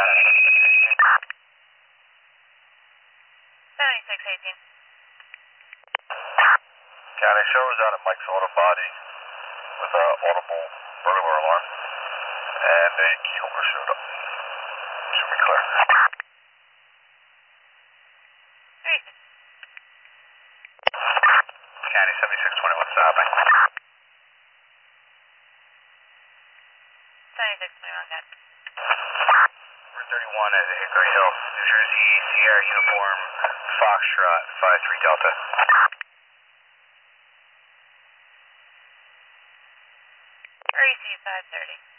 7618. County showers out at Mike's Auto Body with an audible burglar alarm, and a key holder showed up. Should be clear. County 7621, stopping. 7621, got it. Route 31 at Hickory Hill, New Jersey, Sierra Uniform, Foxtrot, 53 Delta. REC 530.